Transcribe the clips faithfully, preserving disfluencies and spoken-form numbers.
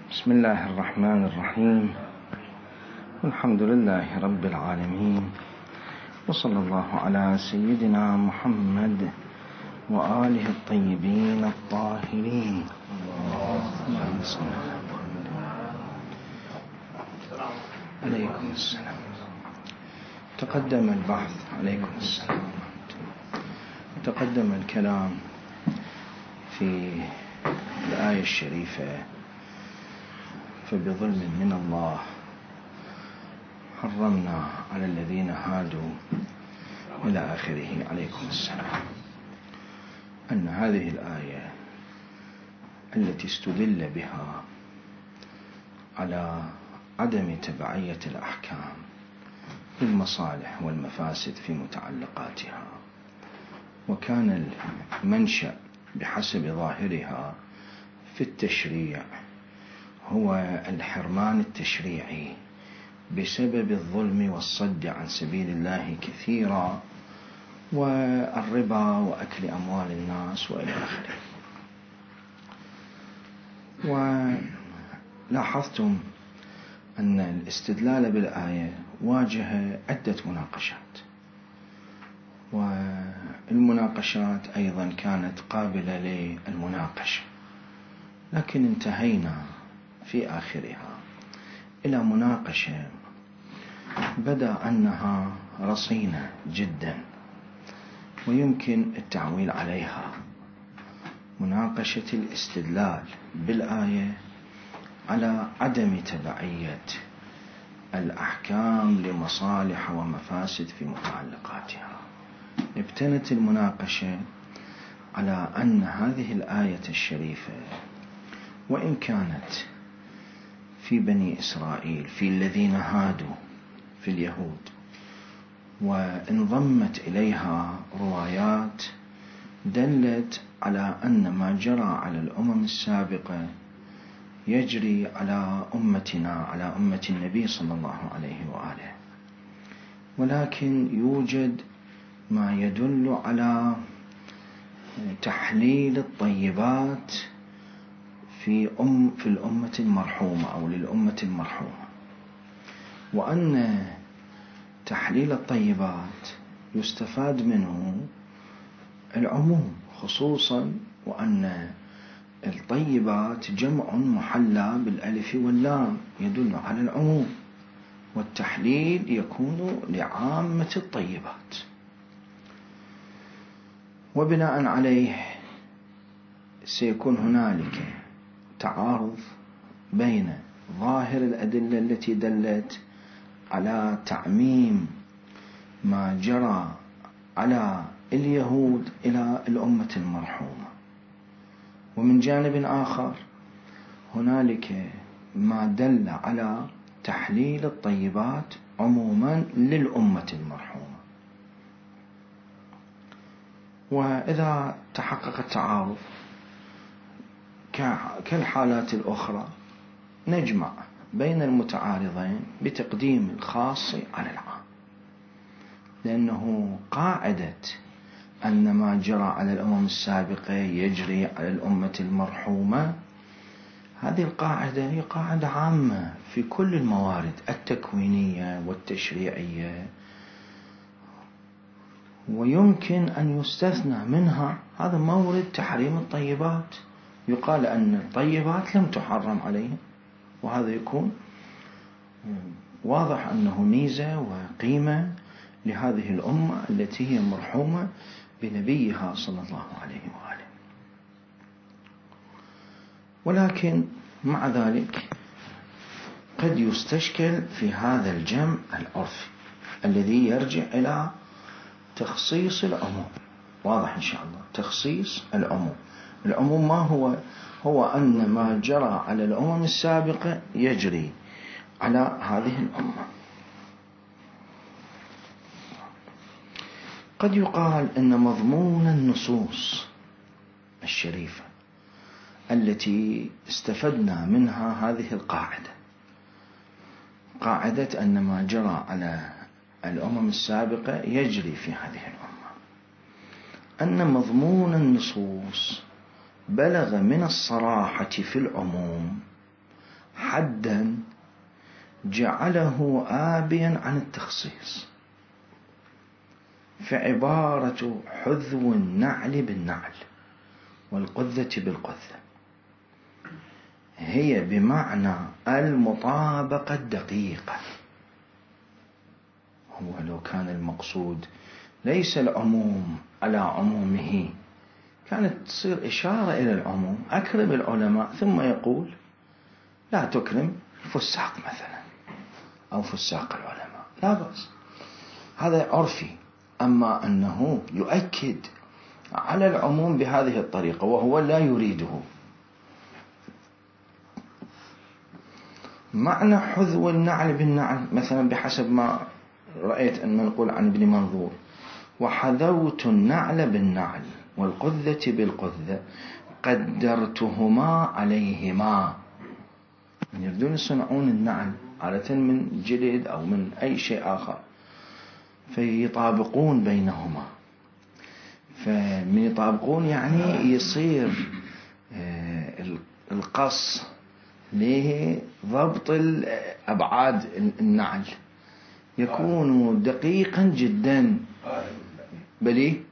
بسم الله الرحمن الرحيم. الحمد لله رب العالمين، وصلى الله على سيدنا محمد وآله الطيبين الطاهرين. عليكم السلام. تقدم البحث. عليكم السلام. تقدم الكلام في الآية الشريفة: فبظلم من الله حرمنا على الذين هادوا إلى آخره. عليكم السلام. أن هذه الآية التي استدل بها على عدم تبعية الأحكام للمصالح والمفاسد في متعلقاتها، وكان المنشأ بحسب ظاهرها في التشريع هو الحرمان التشريعي بسبب الظلم والصد عن سبيل الله كثيرا، والربا وأكل أموال الناس وإلى آخره. ولاحظتم أن الاستدلال بالآية واجه عدة مناقشات، والمناقشات أيضا كانت قابلة للمناقشة، لكن انتهينا في آخرها إلى مناقشة بدأ أنها رصينة جدا ويمكن التعويل عليها، مناقشة الاستدلال بالآية على عدم تبعية الأحكام لمصالح ومفاسد في متعلقاتها. ابتنت المناقشة على أن هذه الآية الشريفة وإن كانت في بني إسرائيل، في الذين هادوا في اليهود، وانضمت إليها روايات دلت على أن ما جرى على الأمم السابقة يجري على أمتنا، على أمة النبي صلى الله عليه وآله، ولكن يوجد ما يدل على تحليل الطيبات في أم في الأمة المرحومة أو للأمة المرحومة، وأن تحليل الطيبات يستفاد منه العموم خصوصا، وأن الطيبات جمع محلى بالألف واللام يدل على العموم، والتحليل يكون لعامة الطيبات. وبناء عليه سيكون هنالك تعارض بين ظاهر الأدلة التي دلت على تعميم ما جرى على اليهود إلى الأمة المرحومة، ومن جانب آخر هنالك ما دل على تحليل الطيبات عموما للأمة المرحومة. وإذا تحقق التعارض كالحالات الأخرى نجمع بين المتعارضين بتقديم الخاص على العام، لأنه قاعدة أن ما جرى على الأمم السابقة يجري على الأمة المرحومة، هذه القاعدة هي قاعدة عامة في كل الموارد التكوينية والتشريعية، ويمكن أن يستثنى منها هذا مورد تحريم الطيبات، يقال أن الطيبات لم تحرم عليهم، وهذا يكون واضح أنه ميزة وقيمة لهذه الأمة التي هي مرحومة بنبيها صلى الله عليه وآله. ولكن مع ذلك قد يستشكل في هذا الجمع العرفي الذي يرجع إلى تخصيص العموم. واضح إن شاء الله تخصيص العموم. العموم ما هو؟ هو أن ما جرى على الأمم السابقة يجري على هذه الأمة. قد يقال أن مضمون النصوص الشريفة التي استفدنا منها هذه القاعدة، قاعدة أن ما جرى على الأمم السابقة يجري في هذه الأمة، أن مضمون النصوص بلغ من الصراحة في العموم حدا جعله آبيا عن التخصيص، فعبارة حذو النعل بالنعل والقذة بالقذة هي بمعنى المطابقة الدقيقة. هو لو كان المقصود ليس العموم على عمومه كانت تصير إشارة إلى العموم، أكرم العلماء، ثم يقول لا تكرم فساق مثلا أو فساق العلماء، لا بأس، هذا عرفي. أما أنه يؤكد على العموم بهذه الطريقة وهو لا يريده. معنى حذو النعل بالنعل مثلا بحسب ما رأيت أن منقول عن ابن منظور: وحذوت النعل بالنعل والقذة بالقذة قدرتهما عليهما. يريدون يصنعون النعل عادة من جلد أو من أي شيء آخر، فيطابقون بينهما، فمن يطابقون يعني يصير القص لضبط الأبعاد النعل يكون دقيقا جدا. بلي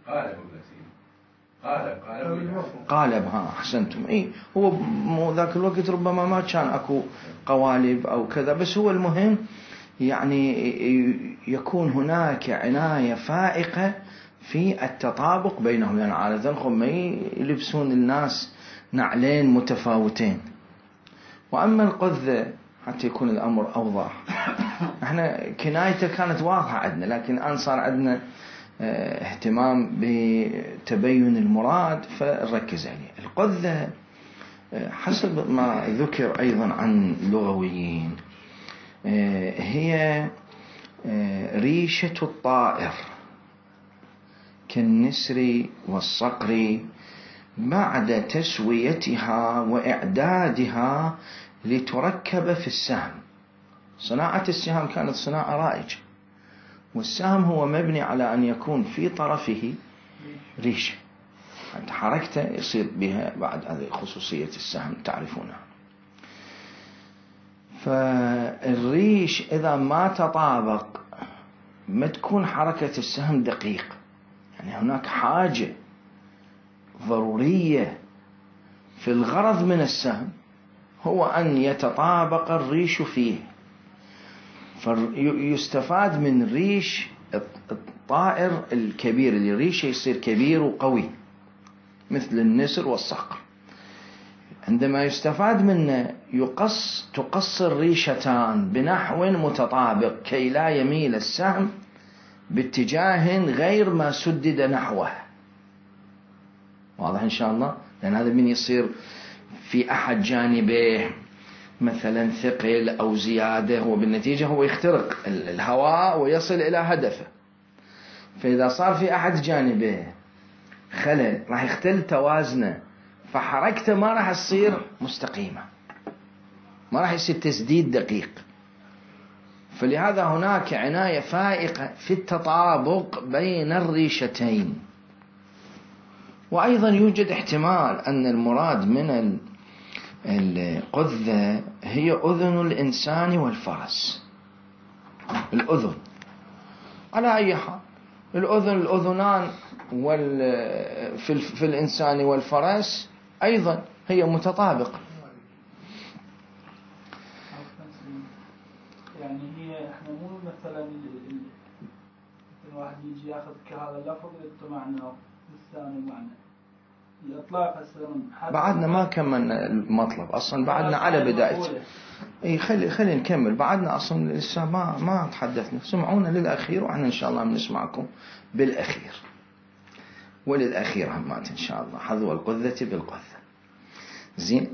قالب، ها أحسنتم. إيه هو مو ذاك الوقت ربما ما كان أكو قوالب أو كذا، بس هو المهم يعني يكون هناك عناية فائقة في التطابق بينهم، يعني عادة هم يلبسون الناس نعلين متفاوتين. وأما القذة حتى يكون الأمر أوضح، احنا كنايته كانت واضحة عندنا، لكن الآن صار عندنا اهتمام بتبين المراد فنركز عليه. القذة حسب ما ذكر أيضا عن لغويين هي ريشة الطائر كالنسر والصقر بعد تسويتها وإعدادها لتركب في السهم. صناعة السهام كانت صناعة رائجة، والسهم هو مبني على أن يكون في طرفه ريشة، حتى حركته يصير بها بعد هذه خصوصية السهم تعرفونها. فالريش إذا ما تطابق ما تكون حركة السهم دقيق، يعني هناك حاجة ضرورية في الغرض من السهم هو أن يتطابق الريش فيه، فيستفاد من ريش الطائر الكبير اللي ريشه يصير كبير وقوي مثل النسر والصقر. عندما يستفاد منه يقص تقص الريشتان بنحو متطابق كي لا يميل السهم باتجاه غير ما سدد نحوه. واضح إن شاء الله؟ لأن هذا من يصير في أحد جانبه مثلا ثقل أو زيادة، وبالنتيجة هو يخترق الهواء ويصل إلى هدفه. فإذا صار في أحد جانبه خلل راح يختل توازنه، فحركته ما راح تصير مستقيمة، ما راح يصير تسديد دقيق. فلهذا هناك عناية فائقة في التطابق بين الريشتين. وأيضا يوجد احتمال أن المراد من القذة هي أذن الإنسان والفرس. الأذن على أي حال، الأذن الأذنان في, في الإنسان والفرس أيضا هي متطابقة. يعني هي احنا مو مثلا الواحد يجي ياخذ كهذا اللفظ يطمعنا والثاني معنى الإطلاق هسه بعدنا ما كملنا المطلب أصلا، بعدنا على بداية. اي خلي خلي نكمل، بعدنا أصلا لسه ما ما تحدثنا. سمعونا للأخير وإحنا إن شاء الله بنسمعكم بالأخير، وللأخير همات إن شاء الله. حذو القذة بالقذة. زين.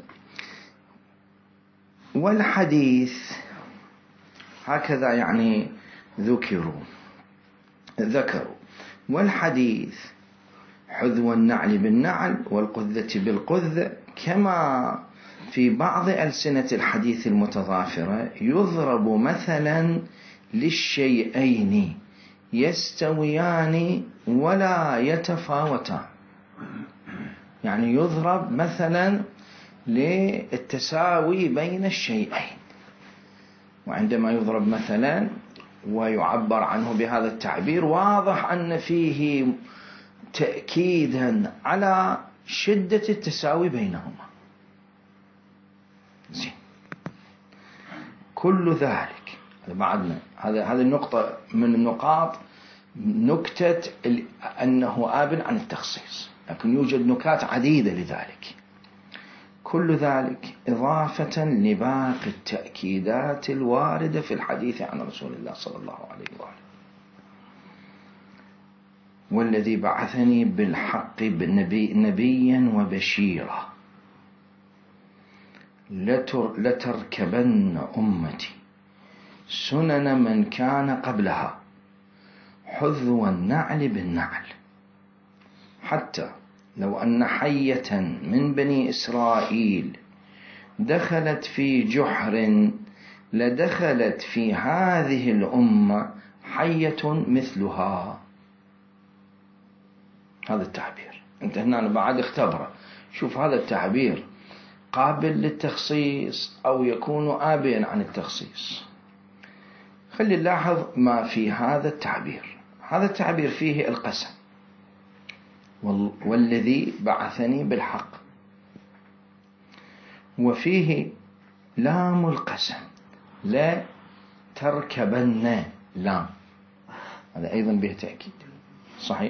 والحديث هكذا يعني ذكروا ذكروا والحديث حذو النعل بالنعل والقذة بالقذة، كما في بعض ألسنة الحديث المتضافرة يضرب مثلا للشيئين يستويان ولا يتفاوتان. يعني يضرب مثلا للتساوي بين الشيئين. وعندما يضرب مثلا ويعبر عنه بهذا التعبير واضح أن فيه تأكيدا على شدة التساوي بينهما. زين. كل ذلك بعدنا هذا هذه النقطة من النقاط، نكتة أنه آب عن التخصيص، لكن يوجد نكات عديدة لذلك. كل ذلك إضافة لباقي التأكيدات الواردة في الحديث عن رسول الله صلى الله عليه وآله. والذي بعثني بالحق بالنبي نبيا وبشيرا لتر لتركبن أمتي سنن من كان قبلها حذو النعل بالنعل، حتى لو أن حية من بني إسرائيل دخلت في جحر لدخلت في هذه الأمة حية مثلها. هذا التعبير انت هنا بعد اختبره، شوف هذا التعبير قابل للتخصيص أو يكون آبيا عن التخصيص. خلي نلاحظ ما في هذا التعبير. هذا التعبير فيه القسم، والذي بعثني بالحق، وفيه لام القسم لا تركبن، لام هذا أيضا به تأكيد صحيح.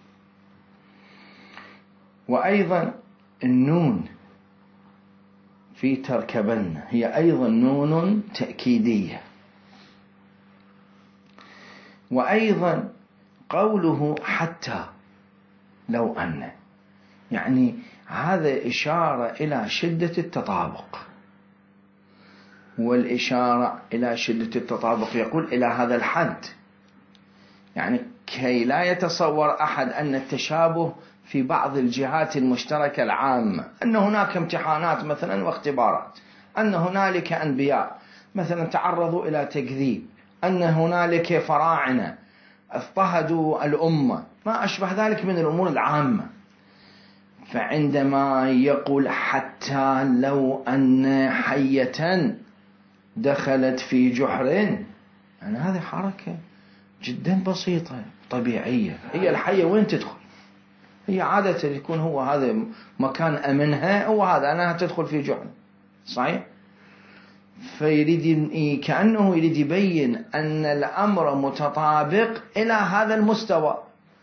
وأيضا النون في تركبن هي أيضا نون تأكيدية. وأيضا قوله حتى لو أن، يعني هذا إشارة إلى شدة التطابق، والإشارة إلى شدة التطابق يقول إلى هذا الحد، يعني كي لا يتصور أحد أن التشابه في بعض الجهات المشتركة العامة، أن هناك امتحانات مثلا واختبارات، أن هنالك أنبياء مثلا تعرضوا إلى تكذيب، أن هنالك فراعنة اضطهدوا الأمة، ما أشبه ذلك من الأمور العامة. فعندما يقول حتى لو أن حية دخلت في جحر، يعني هذه حركة جدا بسيطة طبيعية. هي الحية وين تدخل؟ هي عادة يكون هو هذا مكان أمنها، هو هذا أنها تدخل في جحر صحيح. فيريد كأنه يريد يبين أن الأمر متطابق إلى هذا المستوى.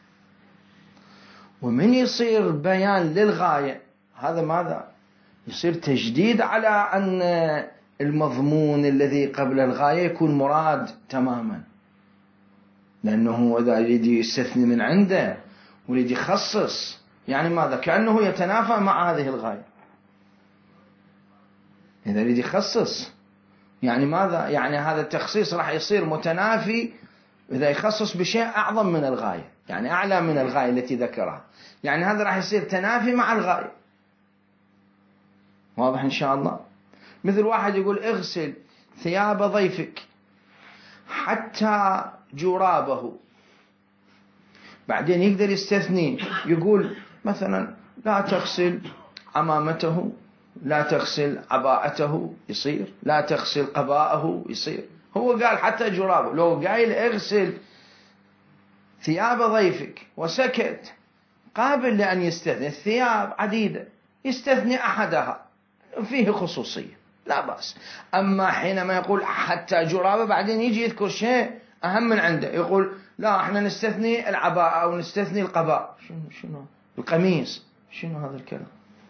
ومن يصير بيان للغاية هذا ماذا؟ يصير تجديد على أن المضمون الذي قبل الغاية يكون مراد تماما، لأنه إذا يريد يستثني من عنده ويريد يخصص، يعني ماذا؟ كأنه يتنافى مع هذه الغاية. إذا يريد يخصص يعني ماذا؟ يعني هذا التخصيص راح يصير متنافي إذا يخصص بشيء أعظم من الغاية، يعني أعلى من الغاية التي ذكرها، يعني هذا راح يصير تنافي مع الغاية. واضح إن شاء الله؟ مثل واحد يقول اغسل ثياب ضيفك حتى جرابه، بعدين يقدر يستثني يقول مثلا لا تغسل عمامته، لا تغسل عباءته، يصير لا تغسل قباءه، يصير. هو قال حتى جرابه، لو قايل اغسل ثياب ضيفك وسكت قابل لأن يستثني. الثياب عديدة يستثني أحدها فيه خصوصية لا بأس. أما حينما يقول حتى جرابه بعدين يجي يذكر شيء أهم من عنده، يقول لا احنا نستثني العباءة أو نستثني القباء، شنو شنو القميص، شنو هذا الكلام؟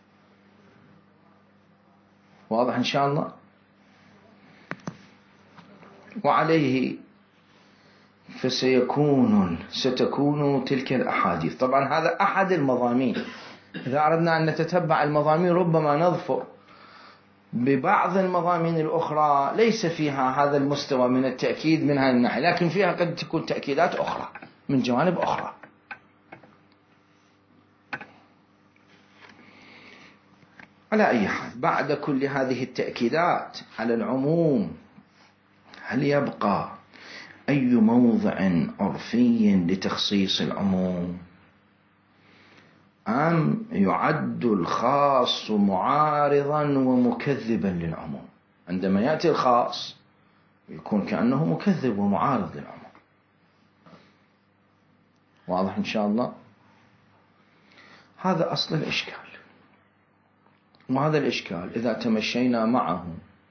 واضح إن شاء الله؟ وعليه فسيكون ستكون تلك الأحاديث. طبعا هذا أحد المضامين، إذا أردنا أن نتتبع المضامين ربما نظفر ببعض المضامين الأخرى ليس فيها هذا المستوى من التأكيد من هذه الناحية، لكن فيها قد تكون تأكيدات أخرى من جوانب أخرى. على أي حال، بعد كل هذه التأكيدات على العموم هل يبقى أي موضع عرفي لتخصيص العموم؟ أم يعد الخاص معارضا ومكذبا للعموم؟ عندما يأتي الخاص يكون كأنه مكذب ومعارض للعموم. واضح إن شاء الله؟ هذا أصل الإشكال. وهذا الإشكال إذا تمشينا معه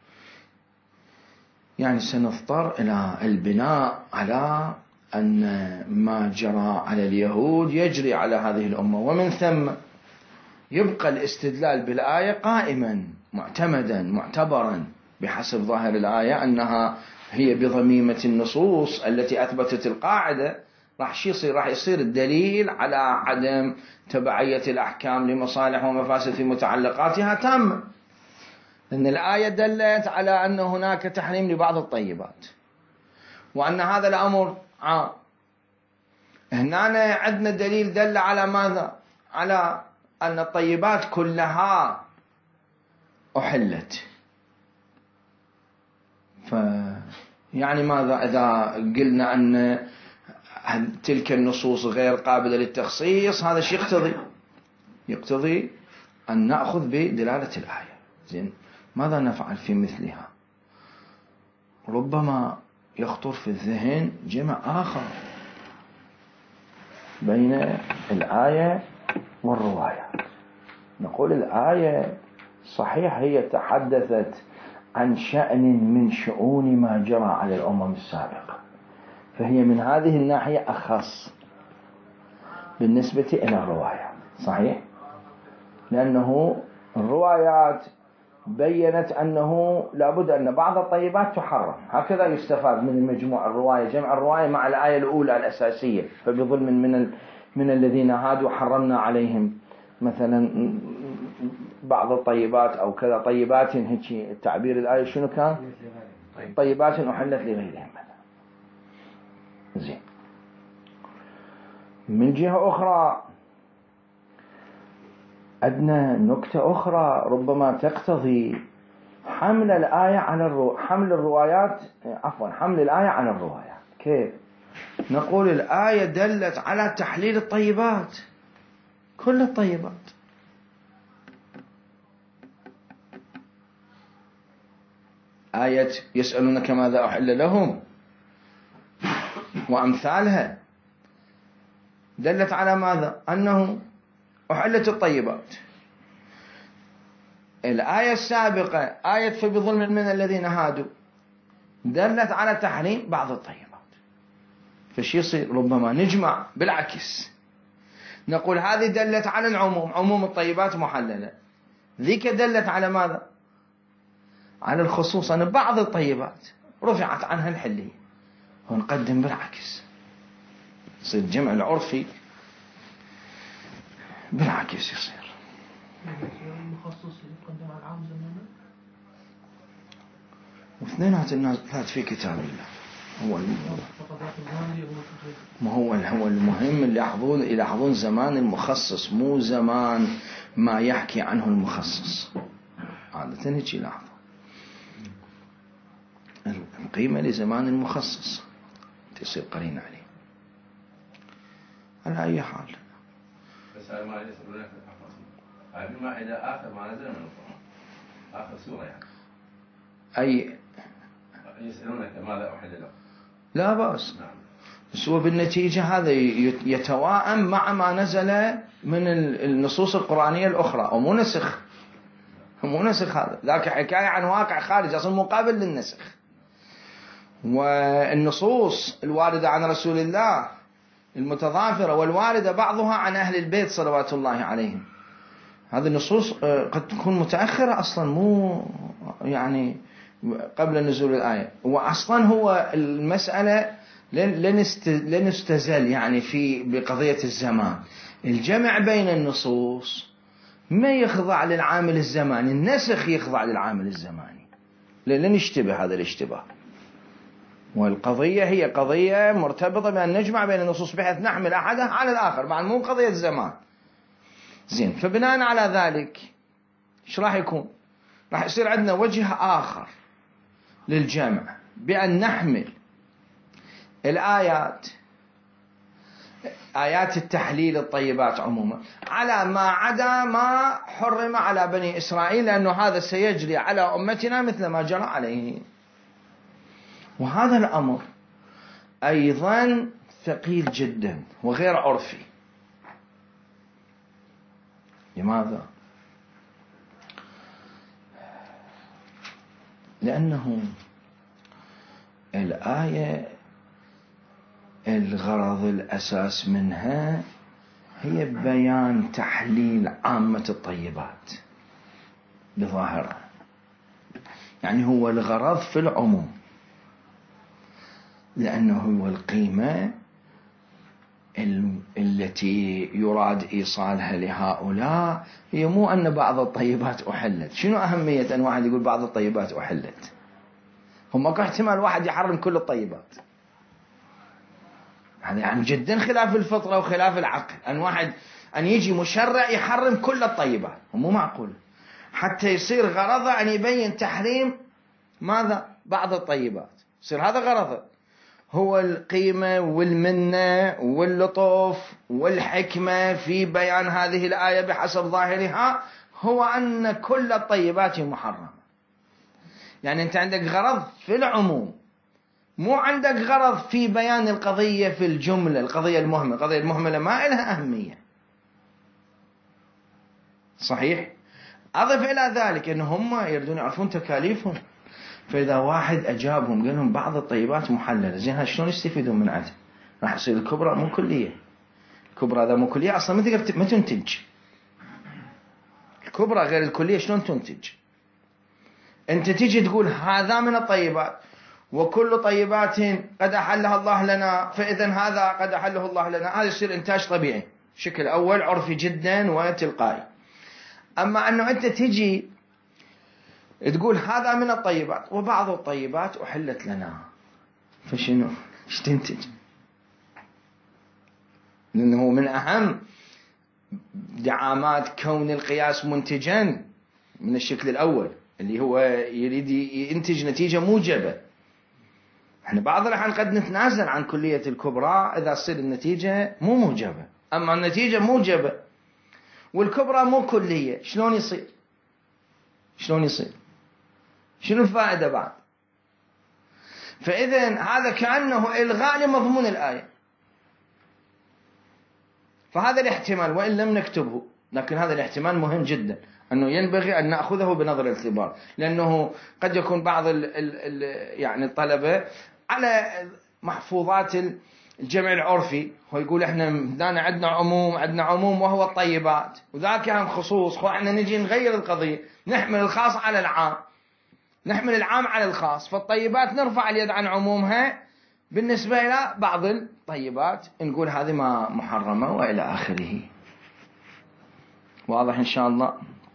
يعني سنضطر إلى البناء على أن ما جرى على اليهود يجري على هذه الأمة، ومن ثم يبقى الاستدلال بالآية قائما معتمدا معتبرا بحسب ظاهر الآية أنها هي بضميمة النصوص التي أثبتت القاعدة. راح يصير راح يصير الدليل على عدم تبعية الأحكام لمصالح ومفاسد في متعلقاتها تام، لأن الآية دلت على أن هناك تحريم لبعض الطيبات وأن هذا الأمر عام. هنا عندنا دليل دل على ماذا؟ على أن الطيبات كلها أحلت. فيعني ماذا إذا قلنا أن تلك النصوص غير قابلة للتخصيص؟ هذا الشيء يقتضي يقتضي أن نأخذ بدلالة الآية. زين، ماذا نفعل في مثلها؟ ربما يخطر في الذهن جمع آخر بين الآية والرواية. نقول الآية صحيح هي تحدثت عن شأن من شؤون ما جرى على الأمم السابقة، فهي من هذه الناحية أخص بالنسبة إلى الروايات. صحيح، لأنه الروايات بيّنت أنه لابد أن بعض الطيبات تحرم. هكذا يستفاد من مجموع الرواية، جمع الرواية مع الآية الأولى الأساسية، فبظلم من ال... من الذين هادوا حرمنا عليهم مثلا بعض الطيبات أو كذا طيبات، هيك التعبير الآية شنو كان؟ طيبات أحلت لغيرهم. زين، من جهة أخرى عندنا نكتة أخرى ربما تقتضي حمل الآية على الرو... حمل الروايات عفوا حمل الآية على الروايات. كيف؟ نقول الآية دلت على تحليل الطيبات، كل الطيبات. آية يسألونك ماذا أحل لهم وأمثالها دلت على ماذا؟ أنه أحلت الطيبات. الآية السابقة آية فبظلم من الذين هادوا دلت على تحريم بعض الطيبات. فشي يصير ربما نجمع بالعكس، نقول هذه دلت على العموم، عموم الطيبات محللة، ذيك دلت على ماذا؟ على الخصوص، أن بعض الطيبات رفعت عنها الحلية، ونقدم بالعكس. يصير الجمع العرفي بالعكس يصير. المخصص يقدم على العام زمانا، واثنينات الناس في كتاب الله. هو ما هو هو المهم اللي يحضون إلى يحضون زمان المخصص، مو زمان ما يحكي عنه المخصص. عادة هيك يلاحظ القيمة لزمان المخصص تصير قرينة عليه. على أي حال بس هذا ما يسألونك هذا ما إذا آخر ما نزل من القرآن، آخر سورة يعني. أي يسألونك ماذا أحل لهم؟ لا بأس. نعم. بس هو بالنتيجة هذا يتواءم مع ما نزل من النصوص القرآنية الأخرى، أو مو نسخ، مو نسخ. هذا ذاك حكاية عن واقع خارج أصلا مقابل للنسخ. والنصوص الواردة عن رسول الله المتضافرة والواردة بعضها عن أهل البيت صلوات الله عليهم، هذه النصوص قد تكون متأخرة أصلا، مو يعني قبل نزول الآية. وأصلا هو المسألة لن نستزل يعني في بقضية الزمان. الجمع بين النصوص ما يخضع للعامل الزماني، النسخ يخضع للعامل الزماني، لن يشتبه هذا الاشتباه. والقضية هي قضية مرتبطة بأن نجمع بين النصوص بحيث نحمل أحدها على الآخر، مع مو قضية الزمان. زين، فبناء على ذلك ايش راح يكون؟ راح يصير عندنا وجه آخر للجمع، بأن نحمل الآيات آيات التحليل الطيبات عموما، على ما عدا ما حرم على بني إسرائيل، لأنه هذا سيجري على أمتنا مثل ما جرى عليه. وهذا الأمر أيضا ثقيل جدا وغير عرفي. لماذا؟ لأنه الآية الغرض الأساس منها هي بيان تحليل عامة الطيبات بظاهرة، يعني هو الغرض في العموم، لأنه هو القيمة التي يراد إيصالها لهؤلاء هي مو أن بعض الطيبات أحلت. شنو أهمية أن واحد يقول بعض الطيبات أحلت؟ هم ماكو احتمال واحد يحرم كل الطيبات، هذا يعني جدا خلاف الفطرة وخلاف العقل أن واحد أن يجي مشرع يحرم كل الطيبات، مو معقول. حتى يصير غرضه أن يبين تحريم ماذا؟ بعض الطيبات، يصير هذا غرضه. هو القيمة والمنة واللطف والحكمة في بيان هذه الآية بحسب ظاهرها هو أن كل الطيبات محرمة. يعني أنت عندك غرض في العموم، مو عندك غرض في بيان القضية في الجملة، القضية المهمة. القضية المهمة ما لها أهمية، صحيح؟ أضف إلى ذلك أن هم يريدون يعرفون تكاليفهم، فإذا واحد أجابهم قال لهم بعض الطيبات محللة، زين شلون يستفيدون من عدها؟ راح يصير الكبرى مو كلية. الكبرى إذا مو كلية أصلا ما تقدر ما تنتج. الكبرى غير الكلية شلون تنتج؟ أنت تيجي تقول هذا من الطيبات وكل طيبات قد أحلها الله لنا، فإذا هذا قد أحله الله لنا، هذا يصير إنتاج طبيعي شكل أول عرفي جدا وتلقائي. أما أنه أنت تيجي تقول هذا من الطيبات وبعض الطيبات أحلت لنا، فشنو؟ ايش تنتج؟ لأنه من أهم دعامات كون القياس منتجا من الشكل الأول اللي هو يريد ينتج نتيجة موجبة. احنا بعض الأحيان قد نتنازل عن كلية الكبرى إذا تصير النتيجة مو موجبة، أما النتيجة موجبة والكبرى مو كلية، شلون يصير؟ شلون يصير؟ شنو الفائدة بعد؟ فإذن هذا كأنه إلغاء لمضمون الآية. فهذا الاحتمال وإن لم نكتبه، لكن هذا الاحتمال مهم جدا، أنه ينبغي أن نأخذه بنظر الاعتبار، لأنه قد يكون بعض ال ال ال يعني الطلبة على محفوظات الجمع العرفي هو يقول إحنا دانا عندنا عموم عندنا عموم وهو الطيبات، وذاك هم خصوص، خو إحنا نجي نغير القضية، نحمل الخاص على العام، نحمل العام على الخاص، فالطيبات نرفع اليد عن عمومها بالنسبة إلى بعض الطيبات نقول هذه ما محرمة وإلى آخره. واضح إن شاء الله؟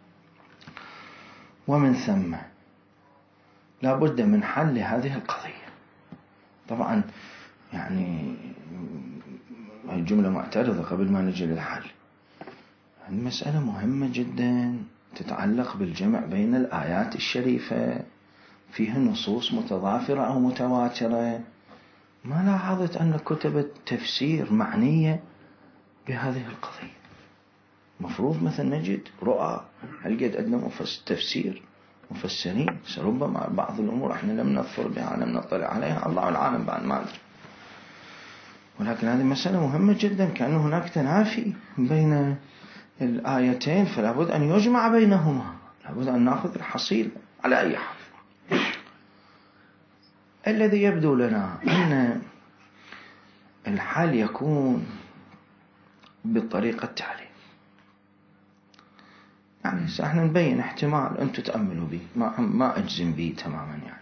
ومن ثم لا بد من حل هذه القضية. طبعا يعني الجملة معترضة قبل ما نجي للحل. المسألة مهمة جدا تتعلق بالجمع بين الآيات الشريفة، فيها نصوص متضافرة أو متواترة. ما لاحظت أن كتب التفسير معنية بهذه القضية؟ مفروض مثل نجد رؤى، هل قد عندنا تفسير مفسرين؟ ربما بعض الأمور احنا لم نظفر بها، لم نطلع عليها، الله العالم بعد ما أدري. ولكن هذه مسألة مهمة جدا، كأن هناك تنافي بين الآيتين، فلا بد أن يجمع بينهما، لا بد أن نأخذ الحصيل على أي حال. الذي يبدو لنا أن الحال يكون بالطريقة التالية، يعني ساحنا نبين احتمال أنتم تأملوا به، ما, ما أجزم به تماما، يعني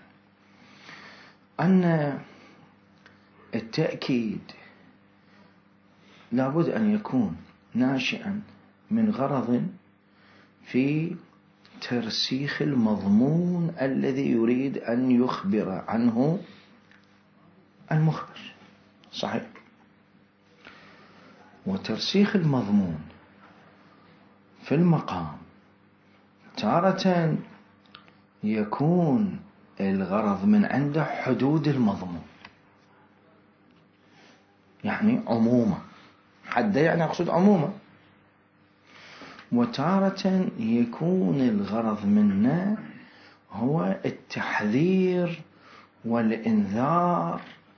أن التأكيد لابد أن يكون ناشئا من غرض في ترسيخ المضمون الذي يريد أن يخبر عنه المخبر، صحيح؟ وترسيخ المضمون في المقام تارة يكون الغرض من عنده حدود المضمون، يعني عموما حده يعني أقصد عموما. وتارة يكون الغرض منه هو التحذير والإنذار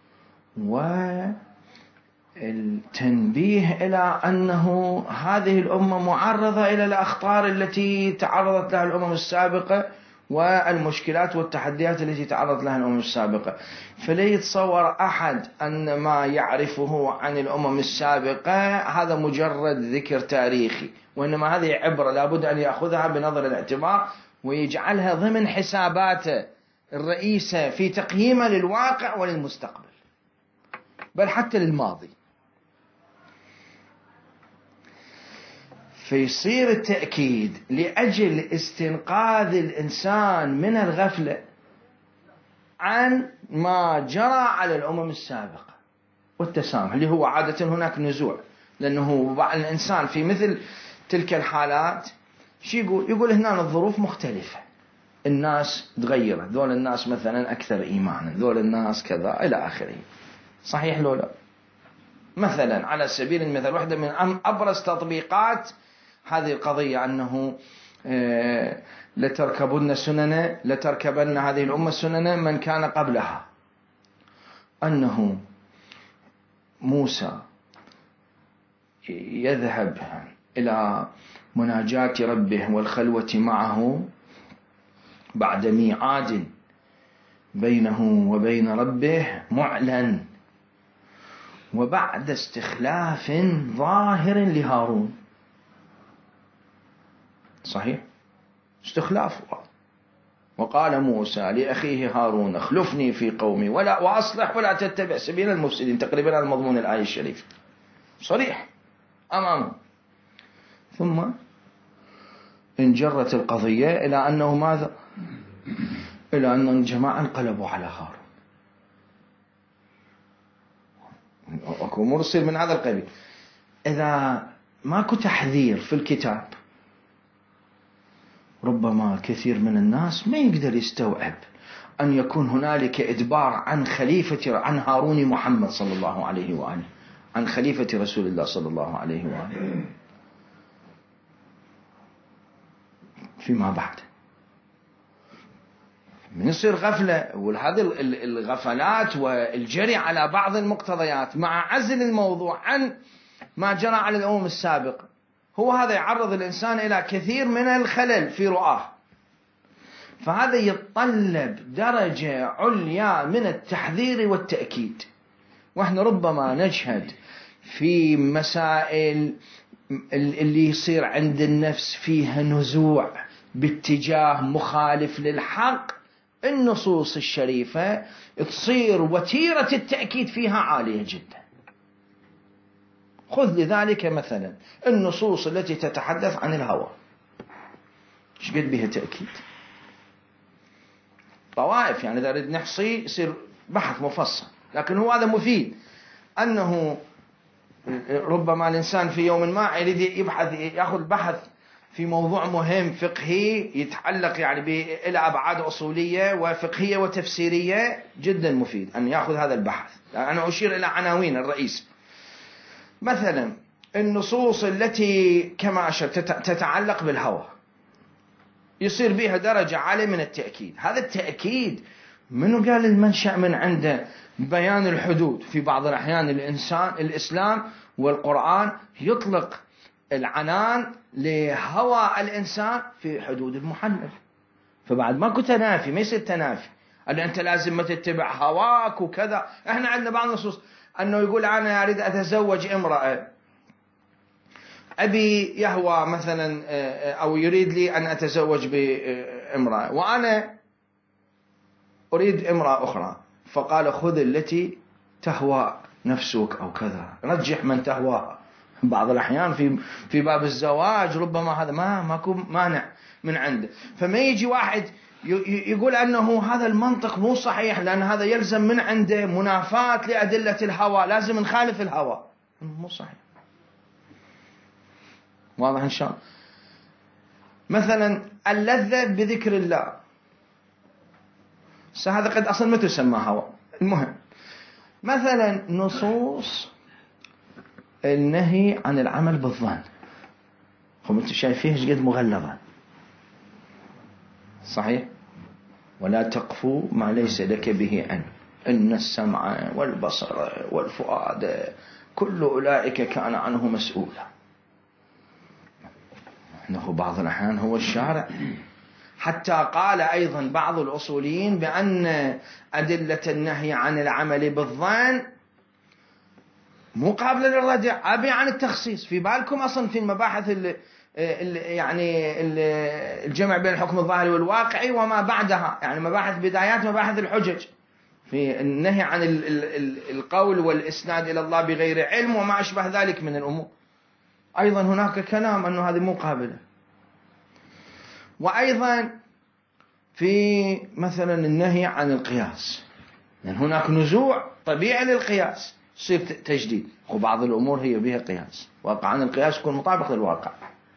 والتنبيه إلى أنه هذه الأمة معرضة إلى الأخطار التي تعرضت لها الأمم السابقة والمشكلات والتحديات التي تعرضت لها الأمم السابقة. فلا يتصور أحد أن ما يعرفه عن الأمم السابقة هذا مجرد ذكر تاريخي، وإنما هذه عبرة لابد أن يأخذها بنظر الاعتبار ويجعلها ضمن حساباته الرئيسة في تقييمه للواقع وللمستقبل، بل حتى للماضي. فيصير التأكيد لأجل استنقاذ الإنسان من الغفلة عن ما جرى على الأمم السابقة والتسامح، اللي هو عادة هناك نزوع، لأنه الإنسان في مثل تلك الحالات شو يقول؟ يقول هنا الظروف مختلفة، الناس تغيرت، ذول الناس مثلا أكثر إيمانا، ذول الناس كذا إلى آخره. صحيح لو لا؟ مثلا على سبيل المثال واحدة من أبرز تطبيقات هذه القضية أنه لتركبن سنن لتركبن هذه الأمة سنن من كان قبلها، أنه موسى يذهب إلى مناجاة ربه والخلوة معه بعد ميعاد بينه وبين ربه معلن، وبعد استخلاف ظاهر لهارون. صحيح، استخلاف. وقال موسى لأخيه هارون اخلفني في قومي ولا وأصلح ولا تتبع سبيل المفسدين، تقريبا على مضمون الآية الشريفة، صريح أمامه. ثم انجرت القضية إلى أنه ماذا؟ إلى أن الجماعة انقلبوا على هارون. أكو مرسل من هذا القبيل. إذا ماكو تحذير في الكتاب ربما كثير من الناس ما يقدر يستوعب أن يكون هنالك إدبار عن خليفة عن هارون محمد صلى الله عليه وآله، عن خليفة رسول الله صلى الله عليه وآله فيما بعد. من يصير غفلة، وهذه الغفلات والجري على بعض المقتضيات مع عزل الموضوع عن ما جرى على الأمم السابقة، هو هذا يعرض الإنسان إلى كثير من الخلل في رؤاه. فهذا يتطلب درجة عليا من التحذير والتأكيد. وإحنا ربما نشهد في مسائل اللي يصير عند النفس فيها نزوع باتجاه مخالف للحق، النصوص الشريفة تصير وتيرة التأكيد فيها عالية جدا. خذ لذلك مثلا النصوص التي تتحدث عن الهوى، ايش قد بها تأكيد؟ طوائف، يعني إذا نريد نحصي يصير بحث مفصل، لكن هو هذا مفيد. أنه ربما الإنسان في يوم ما يريد يبحث يأخذ بحث في موضوع مهم فقهي يتعلق يعني إلى أبعاد أصولية وفقهية وتفسيرية، جدا مفيد أن يأخذ هذا البحث. أنا أشير إلى عناوين الرئيس. مثلا النصوص التي كما أشرت تتعلق بالهوى يصير بها درجة عالية من التأكيد. هذا التأكيد منو قال المنشأ من عنده؟ بيان الحدود. في بعض الأحيان الإنسان الإسلام والقرآن يطلق العنان لهوى الإنسان في حدود المحلل، فبعد ما كنت تنافي، ما يصير تنافي أن أنت لازم ما تتبع هواك وكذا. إحنا عندنا بعض النصوص أنه يقول أنا أريد أتزوج امرأة، أبي يهوى مثلا أو يريد لي أن أتزوج بامرأة وأنا أريد امرأة أخرى، فقال خذ التي تهوى نفسك أو كذا، رجح من تهواها. بعض الأحيان في في باب الزواج ربما هذا ما ماكو مانع من عنده، فما يجي واحد يقول أنه هذا المنطق مو صحيح لأن هذا يلزم من عنده منافاة لأدلة الهوى، لازم نخالف الهوى. مو صحيح. واضح إن شاء الله. مثلا اللذة بذكر الله، هذا قد أصلا ما تسمى هوى. المهم مثلا نصوص النهي عن العمل بالظن. هم انتم شايفيه ايش قد مغلظة، صحيح؟ ولا تقف ما ليس لك به علم إن السمع والبصر والفؤاد كل أولئك كان عنه مسؤولا. إنه بعض الأحيان هو الشارع. حتى قال أيضا بعض الأصوليين بأن أدلة النهي عن العمل بالظن مقابلة للردع أبي عن التخصيص. في بالكم أصلا في المباحث ال ال يعني ال الجمع بين الحكم الظاهري والواقعي وما بعدها، يعني مباحث بدايات مباحث الحجج، في النهي عن ال ال القول والإسناد إلى الله بغير علم وما أشبه ذلك من الأمور. أيضا هناك كلام أنه هذه مقابلة. وأيضا في مثلا النهي عن القياس، لأن يعني هناك نزوع طبيعي للقياس يصير تجديد، وبعض الأمور هي بها قياس، واقع عن القياس يكون مطابق للواقع،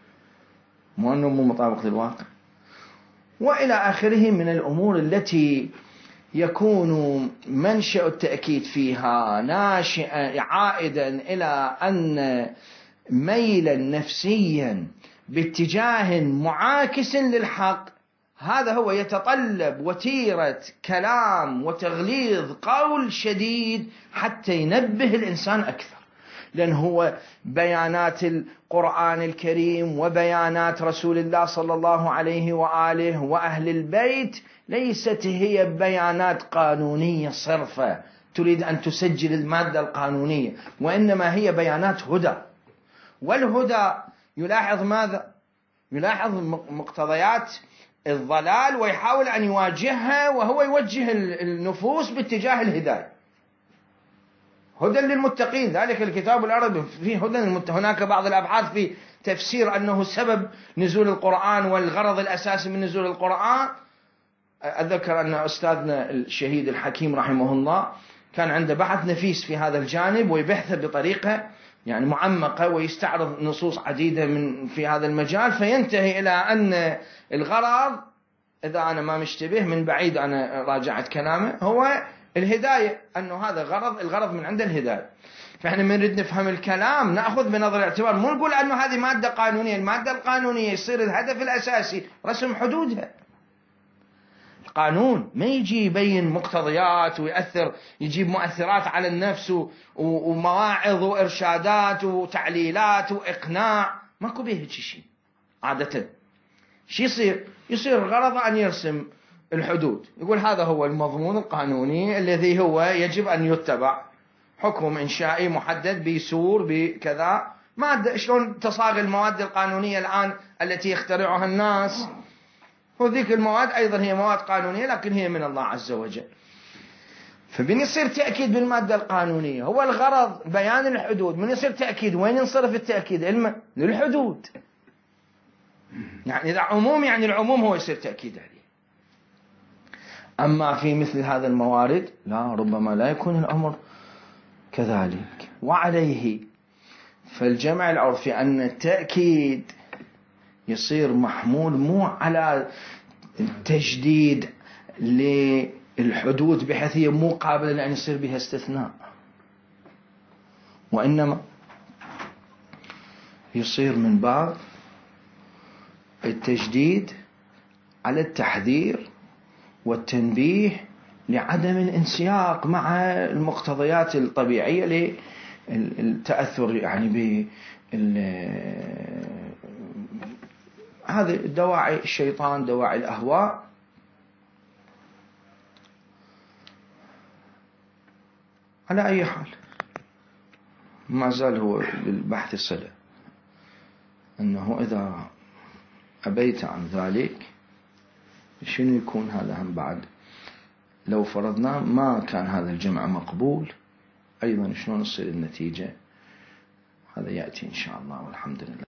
مو أنه مو مطابق للواقع، وإلى آخره من الأمور التي يكون منشأ التأكيد فيها ناشئا عائدا إلى أن ميلا نفسيا باتجاه معاكس للحق، هذا هو يتطلب وتيرة كلام وتغليظ قول شديد حتى ينبه الإنسان أكثر. لأن هو بيانات القرآن الكريم وبيانات رسول الله صلى الله عليه وآله وأهل البيت ليست هي بيانات قانونية صرفة تريد أن تسجل المادة القانونية، وإنما هي بيانات هدى. والهدى يلاحظ ماذا؟ يلاحظ مقتضيات الضلال ويحاول أن يواجهها، وهو يوجه النفوس باتجاه الهداية. هدى للمتقين، ذلك الكتاب العربي فيه هدى للمتقين. هناك بعض الأبحاث في تفسير أنه سبب نزول القرآن والغرض الأساسي من نزول القرآن. أذكر أن أستاذنا الشهيد الحكيم رحمه الله كان عنده بحث نفيس في هذا الجانب، ويبحث بطريقة يعني معمقة ويستعرض نصوص عديدة من في هذا المجال، فينتهي إلى أن الغرض، إذا أنا ما مشتبه من بعيد أنا راجعت كلامه، هو الهداية، أنه هذا غرض الغرض من عند الهداية. فإحنا من نريد نفهم الكلام نأخذ بنظر الاعتبار، مو نقول أنه هذه مادة قانونية. المادة القانونية يصير الهدف الأساسي رسم حدودها. القانون ما يجي يبين مقتضيات ويأثر، يجيب مؤثرات على النفس ومواعظ وإرشادات وتعليلات وإقناع، ماكو به شيء. عادة شو يصير؟ يصير غرض أن يرسم الحدود، يقول هذا هو المضمون القانوني الذي هو يجب أن يتبع، حكم إنشائي محدد بيسور بكذا. مادة شلون تصاغ المواد القانونية الآن التي يخترعها الناس، وذيك المواد أيضا هي مواد قانونية لكن هي من الله عز وجل. فبين يصير تأكيد بالمادة القانونية هو الغرض بيان الحدود. من يصير تأكيد وين ينصرف التأكيد؟ علم للحدود، يعني إذا عموم يعني العموم هو يصير تأكيد عليه. أما في مثل هذا الموارد لا، ربما لا يكون الأمر كذلك. وعليه فالجمع العرفي أن التأكيد يصير محمول مو على التجديد للحدود بحيث هي مو قابلة لأن يصير بها استثناء، وإنما يصير من باب التجديد على التحذير والتنبيه لعدم الانسياق مع المقتضيات الطبيعية للتأثر يعني ب هذه دواعي الشيطان، دواعي الأهواء. على أي حال ما زال هو للبحث صلة، أنه إذا أبيت عن ذلك شنو يكون هذا هم بعد. لو فرضنا ما كان هذا الجمع مقبول أيضا شلون تصير النتيجة، هذا يأتي إن شاء الله، والحمد لله.